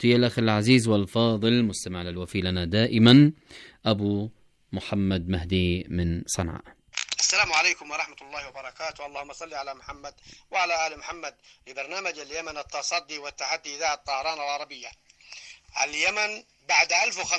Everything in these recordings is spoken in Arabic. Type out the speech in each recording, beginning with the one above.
الصوتية الأخ العزيز والفاضل مستمعنا الوفي لنا دائما أبو محمد مهدي من صنعاء. السلام عليكم ورحمة الله وبركاته. اللهم صل على محمد وعلى آل محمد. لبرنامج اليمن التصدي والتحدي إذاعة طهران العربية. اليمن بعد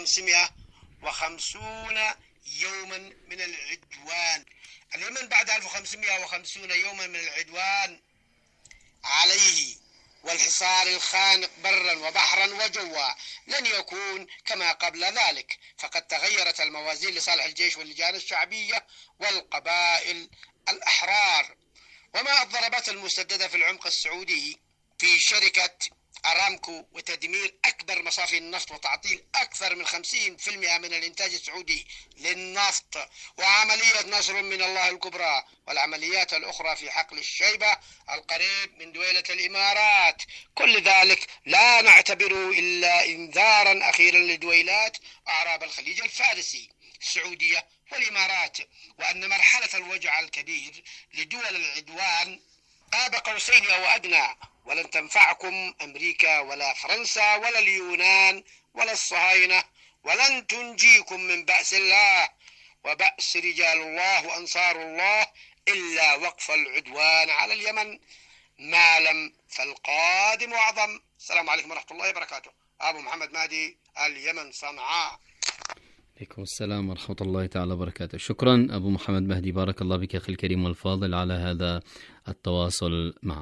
1550 يوما من العدوان. اليمن بعد 1550 يوما من العدوان عليه والحصار الخانق برا وبحرا وجوا لن يكون كما قبل ذلك، فقد تغيرت الموازين لصالح الجيش واللجان الشعبية والقبائل الأحرار. وما الضربات المسددة في العمق السعودي في شركة أرامكو وتدمير أكبر مصافي النفط وتعطيل أكثر من 50% من الإنتاج السعودي للنفط، وعملية نصر من الله الكبرى، والعمليات الأخرى في حقل الشيبة القريب من دويلة الإمارات، كل ذلك لا نعتبره إلا إنذارا أخيرا لدويلات أعراب الخليج الفارسي السعودية والإمارات، وأن مرحلة الوجع الكبير لدول العدوان قاب قوسين أو أدنى، ولن تنفعكم أمريكا ولا فرنسا ولا اليونان ولا الصهاينة، ولن تنجيكم من بأس الله وبأس رجال الله وأنصار الله إلا وقف العدوان على اليمن، ما لم فالقادم أعظم. السلام عليكم ورحمة الله وبركاته. أبو محمد مهدي، اليمن، صنعاء. عليكم السلام ورحمة الله تعالى وبركاته. شكرا أبو محمد مهدي، بارك الله بك أخي الكريم والفاضل على هذا التواصل معنا.